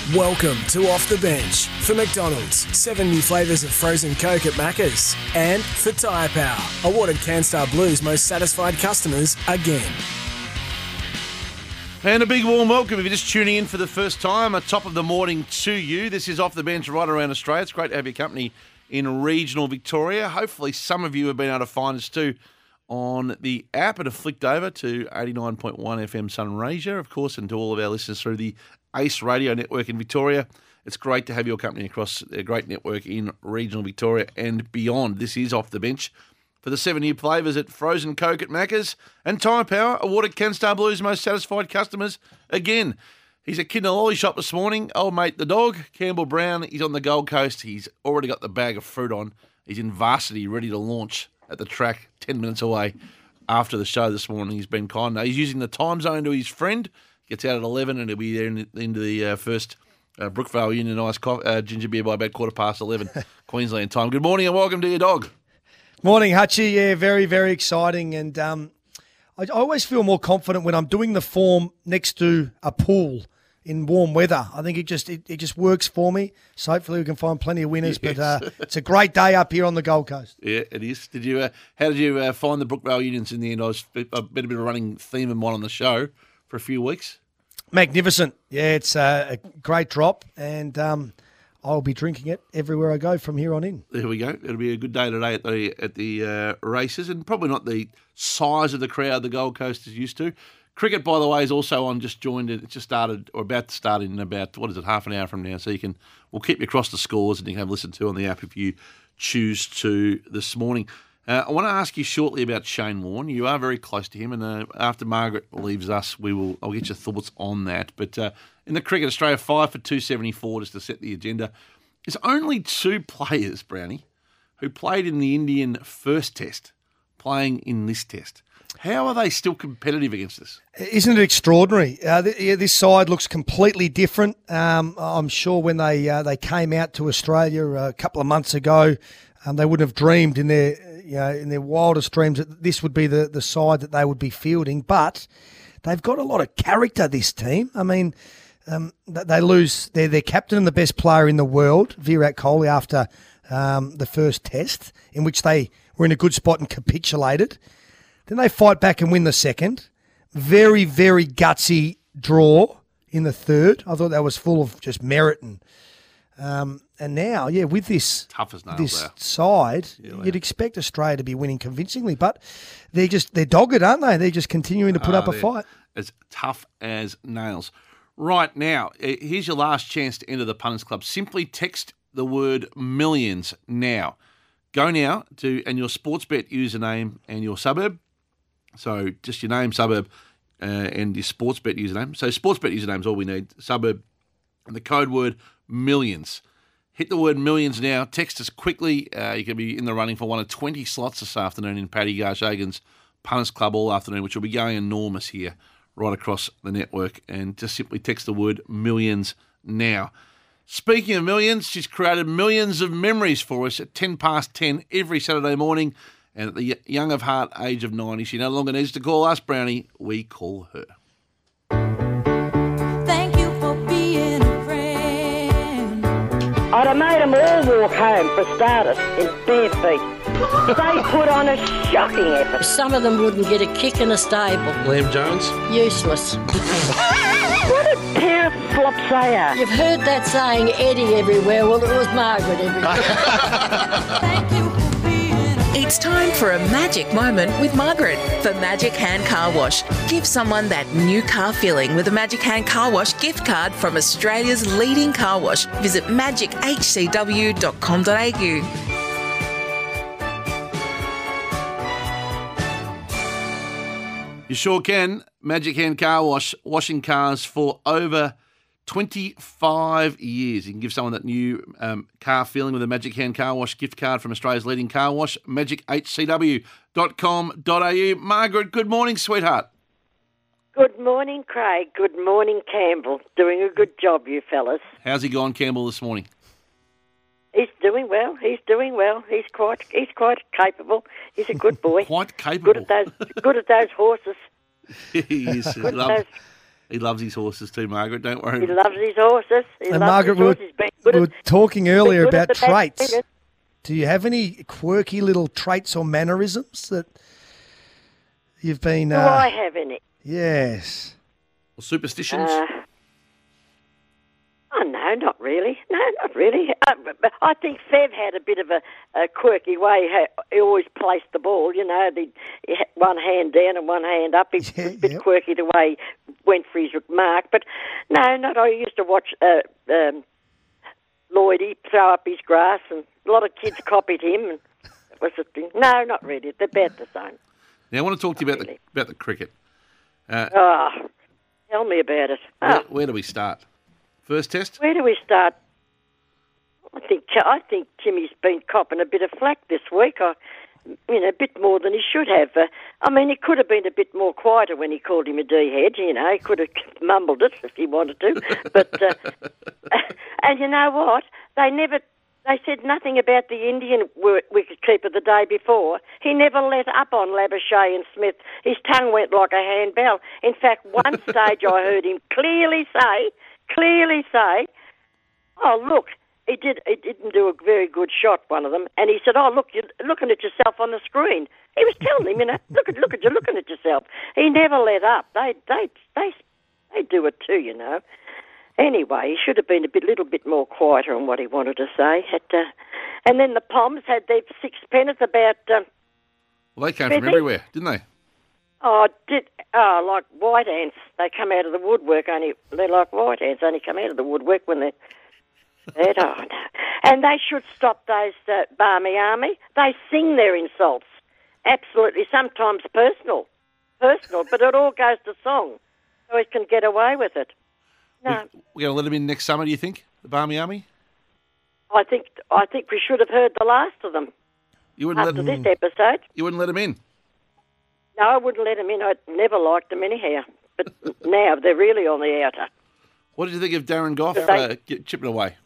Welcome to Off the Bench for McDonald's. 7 new flavours of frozen Coke at Macca's. And for Tyre Power, awarded CanStar Blues most satisfied customers again. And a big warm welcome if you're just tuning in for the first time. A top of the morning to you. This is Off the Bench right around Australia. It's great to have your company in regional Victoria. Hopefully some of you have been able to find us too on the app and have flicked over to 89.1 FM Sunraysia, of course, and to all of our listeners through the Ace Radio Network in Victoria. It's great to have your company across a great network in regional Victoria and beyond. This is Off the Bench for the 7 new flavours at Frozen Coke at Macca's and Tyre Power, awarded CanStar Blues most satisfied customers again. He's at Kidna Lolly Shop this morning. Old mate the dog, Campbell Brown. He's on the Gold Coast. He's already got the bag of fruit on. He's in varsity, ready to launch at the track 10 minutes away after the show this morning. He's been kind. He's using the time zone to his friend. Gets out at 11 and he'll be there into the first Brookvale Union Ice ginger beer by about 11:15 Queensland time. Good morning and welcome to your dog. Morning, Hutchie. Yeah, very, very exciting. And I always feel more confident when I'm doing the form next to a pool in warm weather. I think it just works for me. So hopefully we can find plenty of winners. Yes. But it's a great day up here on the Gold Coast. Yeah, it is. How did you find the Brookvale Unions in the end? I've been a bit of a running theme of mine on the show for a few weeks. Magnificent. Yeah, it's a great drop, and I'll be drinking it everywhere I go from here on in. There we go. It'll be a good day today at the races, and probably not the size of the crowd the Gold Coast is used to. Cricket, by the way, is also on. Just joined it. It's just started, or about to start in about, half an hour from now. So we'll keep you across the scores, and you can have a listen to on the app if you choose to this morning. I want to ask you shortly about Shane Warne. You are very close to him, and after Margaret leaves us, I'll get your thoughts on that. But in the cricket, Australia 5 for 274 just to set the agenda. There's only 2 players, Brownie, who played in the Indian first test, playing in this test. How are they still competitive against us? Isn't it extraordinary? This side looks completely different. I'm sure when they came out to Australia a couple of months ago, they wouldn't have dreamed in their wildest dreams that this would be the side that they would be fielding. But they've got a lot of character, this team. I mean, they lose their captain and the best player in the world, Virat Kohli, after the first test, in which they were in a good spot and capitulated. Then they fight back and win the second. Very, very gutsy draw in the third. I thought that was full of just merit and now, with this side, you'd expect Australia to be winning convincingly, but they're dogged, aren't they? They're just continuing to put up a fight. As tough as nails. Right now, here's your last chance to enter the Punters Club. Simply text the word millions now. Go now and your Sportsbet username and your suburb. So just your name, suburb, and your Sportsbet username. So Sportsbet username is all we need. Suburb and the code word millions. Hit the word millions now. Text us quickly. You can be in the running for one of 20 slots this afternoon in Paddy Garshagan's Punters Club all afternoon, which will be going enormous here right across the network. And just simply text the word millions now. Speaking of millions, she's created millions of memories for us at 10:10 every Saturday morning. And at the young of heart age of 90, she no longer needs to call us, Brownie. We call her. Thank you for being a friend. I'd have made them all walk home, for starters, in bare feet. They put on a shocking effort. Some of them wouldn't get a kick in a stable. Liam Jones? Useless. What a pair of flops they are. You've heard that saying, Eddie everywhere. Well, it was Margaret everywhere. Thank you for being a friend. It's time for a magic moment with Margaret for Magic Hand Car Wash. Give someone that new car feeling with a Magic Hand Car Wash gift card from Australia's leading car wash. Visit magichcw.com.au. You sure can. Magic Hand Car Wash, washing cars for over 25 years. You can give someone that new car feeling with a Magic Hand Car Wash gift card from Australia's leading car wash, magichcw.com.au. Margaret, good morning, sweetheart. Good morning, Craig. Good morning, Campbell. Doing a good job, you fellas. How's he gone, Campbell, this morning? He's doing well. He's quite capable. He's a good boy. Quite capable. Good at those horses. He is. He loves his horses too, Margaret. Don't worry. He loves his horses. He And loves Margaret, his horses. He's been good we were at- talking earlier been good about at the back traits. fingers. Do you have any quirky little traits or mannerisms that you've been... Do I have any? Yes. Or superstitions? Oh, no, not really. No, not really. But I think Fev had a bit of a quirky way. He always placed the ball, he had one hand down and one hand up. He was a bit quirky the way he went for his mark. But no, not. I used to watch Lloydie throw up his grass, and a lot of kids copied him. And it was a thing. No, not really. They're about the same. Now, I want to talk to you about the cricket. Tell me about it. Where do we start? First test? Where do we start? I think Timmy's been copping a bit of flack this week. A bit more than he should have. He could have been a bit more quieter when he called him a D-head. He could have mumbled it if he wanted to. But and you know what? They said nothing about the Indian wicketkeeper the day before. He never let up on Labuschagne and Smith. His tongue went like a handbell. In fact, one stage I heard him clearly say, "Oh, look, he didn't do a very good shot, one of them." And he said, "Oh, look, you're looking at yourself on the screen." He was telling him, look at you looking at yourself. He never let up. They do it too, Anyway, he should have been a little bit more quieter on what he wanted to say. And then the Poms had their six-penneth about... Well, they came from everywhere, didn't they? Like white ants. They come out of the woodwork, they're like white ants, only come out of the woodwork when they're... no. And they should stop those Barmy Army. They sing their insults. Absolutely, sometimes personal, but it all goes to song, so it can get away with it. No. We're going to let them in next summer, do you think, the Barmy Army? I think we should have heard the last of them You wouldn't after let this episode. You wouldn't let them in? No, I wouldn't let them in. I never liked them anyhow. But now they're really on the outer. What did you think of Darren Goff chipping away?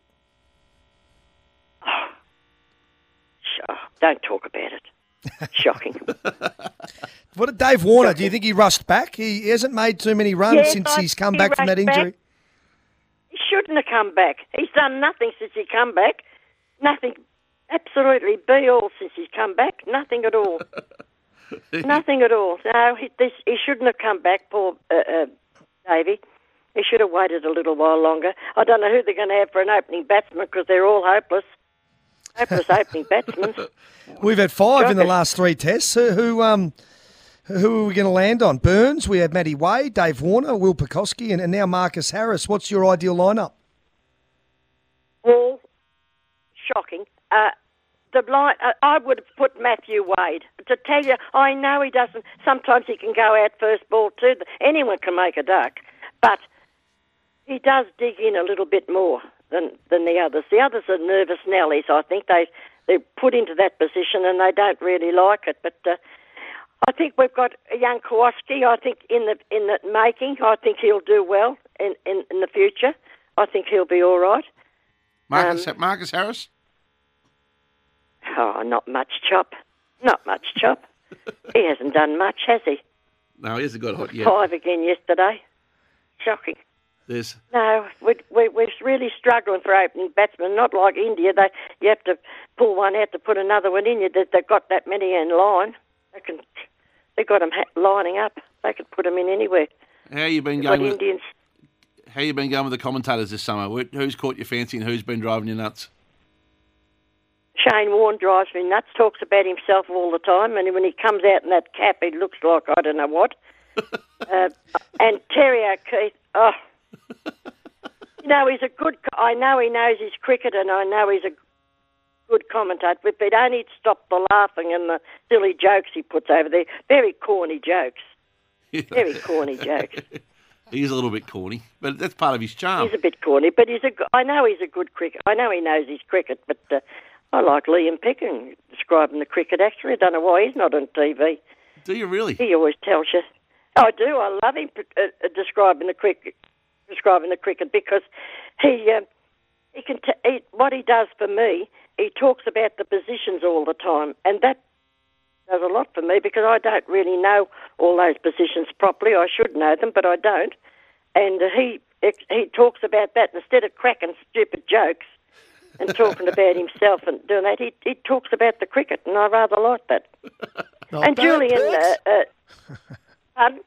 Don't talk about it. Shocking. What did Dave Warner? Do you think he rushed back? He hasn't made too many runs since he's come back from that injury. He shouldn't have come back. He's done nothing since he come back. Nothing. Absolutely be all since he's come back. Nothing at all. Nothing at all. No, he shouldn't have come back, poor Davey. He should have waited a little while longer. I don't know who they're going to have for an opening batsman because they're all hopeless. Hopeless opening batsmen. We've had 5 in the last 3 tests. Who are we going to land on? Burns, we had Matty Wade, Dave Warner, Will Pekoski, and now Marcus Harris. What's your ideal lineup? Well, shocking. I would have put Matthew Wade. To tell you, I know he doesn't. Sometimes he can go out first ball too. Anyone can make a duck, but he does dig in a little bit more than the others. The others are nervous Nellies. I think they're put into that position and they don't really like it. But I think we've got a young Kowalski. I think in the making, I think he'll do well in the future. I think he'll be all right. Marcus Harris? Oh, not much chop. Not much chop. He hasn't done much, has he? No, he hasn't got hot yet. 5 again yesterday. Shocking. No, we're really struggling for opening batsmen. Not like India. You have to pull one out to put another one in. They've got that many in line. They've got them lining up. They could put them in anywhere. How you been going with Indians? How you been going with the commentators this summer? Who's caught your fancy and who's been driving you nuts? Shane Warne drives me nuts. Talks about himself all the time, and when he comes out in that cap, he looks like I don't know what. And Terry O'Keefe. Oh. He's a good... I know he knows his cricket and I know he's a good commentator, but he'd only stop the laughing and the silly jokes he puts over there. Very corny jokes. Very corny jokes. He's a little bit corny, but that's part of his charm. He's a bit corny, but I know he's a good cricket. I know he knows his cricket, but I like Liam Picking describing the cricket, actually. I don't know why he's not on TV. Do you really? He always tells you. I do. I love him describing the cricket because he can what he does for me. He talks about the positions all the time, and that does a lot for me because I don't really know all those positions properly. I should know them, but I don't. And he talks about that instead of cracking stupid jokes and talking about himself and doing that. He talks about the cricket, and I rather like that. And Julian, pardon?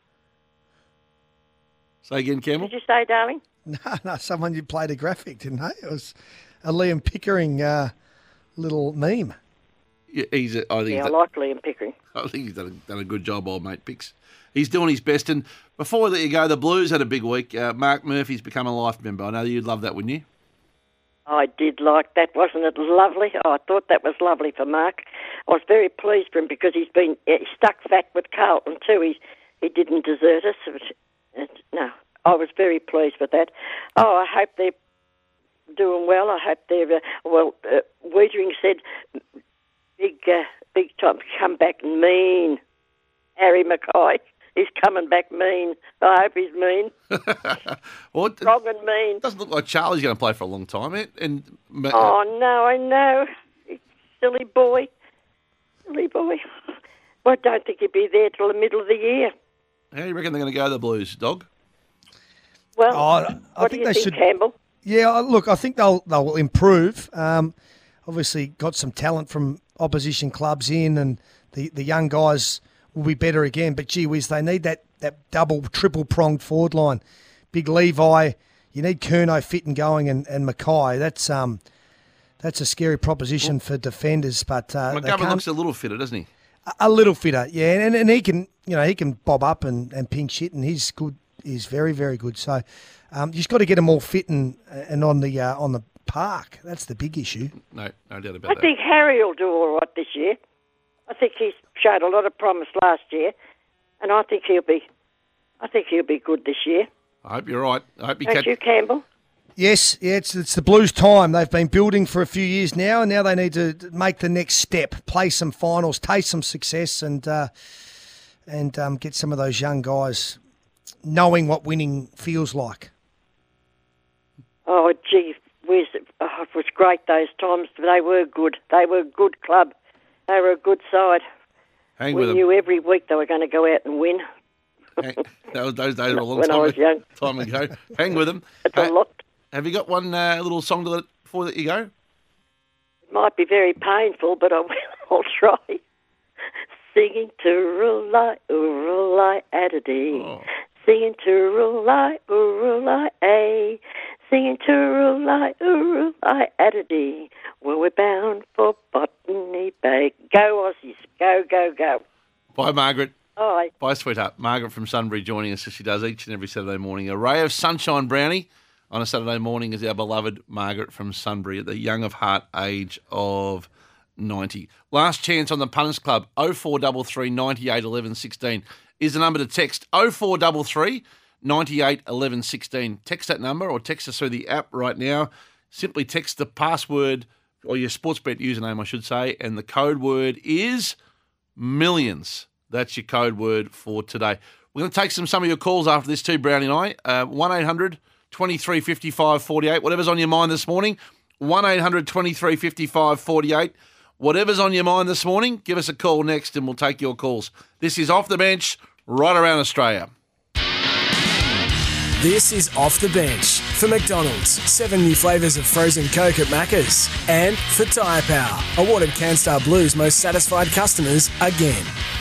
Say again, Campbell. Did you say, darling? No, someone you played a graphic, didn't they? It was a Liam Pickering little meme. Yeah, I like Liam Pickering. I think he's done a good job, old mate Picks. He's doing his best. And before we let you go, the Blues had a big week. Mark Murphy's become a life member. I know you'd love that, wouldn't you? I did like that. Wasn't it lovely? Oh, I thought that was lovely for Mark. I was very pleased for him because he stuck fat with Carlton too. He didn't desert us. No, I was very pleased with that. Oh, I hope they're doing well. I hope they're Wiedering said big time come back mean. Harry Mackay, he's coming back mean. I hope he's mean. Strong and mean. Doesn't look like Charlie's going to play for a long time. Oh no, I know. Silly boy. Well, I don't think he'll be there till the middle of the year. How do you reckon they're going to go, the Blues, Dog? Well, I think they should, Campbell? Yeah, look, I think they'll improve. Obviously, got some talent from opposition clubs in, and the young guys will be better again. But gee whiz, they need that double, triple pronged forward line. Big Levi, you need Curnow fit and going, and Mackay. That's a scary proposition for defenders. But McGovern looks a little fitter, doesn't he? A little fitter, yeah, and he can, he can bob up and ping shit, and he's good. He's very, very good. So you just got to get them all fit and on the park. That's the big issue. No doubt about that. I think Harry will do all right this year. I think he's showed a lot of promise last year, and I think he'll be good this year. I hope you're right. I hope you Campbell. Yes, yeah, it's the Blues' time. They've been building for a few years now, and now they need to make the next step, play some finals, taste some success, and get some of those young guys knowing what winning feels like. Oh, gee whiz, it was great those times. They were good. They were a good club. They were a good side. We knew every week they were going to go out and win. Those days were a long when I was young. time ago. Hang with them. It's a lot. Have you got one little song before that you go? It might be very painful, but I'll try. Singing to Rulai, Adadi. Oh. Singing to Rulai, A. Singing to Rulai, Adadi. Well, we're bound for Botany Bay. Go, Aussies. Go, go, go. Bye, Margaret. Bye. Bye, sweetheart. Margaret from Sunbury joining us as she does each and every Saturday morning. A ray of sunshine, Brownie, on a Saturday morning is our beloved Margaret from Sunbury at the young of heart age of 90. Last chance on the Punters Club, 0433 98 11 16 is the number to text, 0433 98 11 16. Text that number or text us through the app right now. Simply text the password or your Sportsbet username, I should say, and the code word is millions. That's your code word for today. We're going to take some of your calls after this too, Brownie and I. 1-800 23 55 48. Whatever's on your mind this morning. 1-800 23 55 48. Whatever's on your mind this morning, give us a call next and we'll take your calls. This is Off the Bench, right around Australia. This is Off the Bench for McDonald's. 7 new flavours of frozen Coke at Macca's. And for Tyre Power, awarded CanStar Blues most satisfied customers again.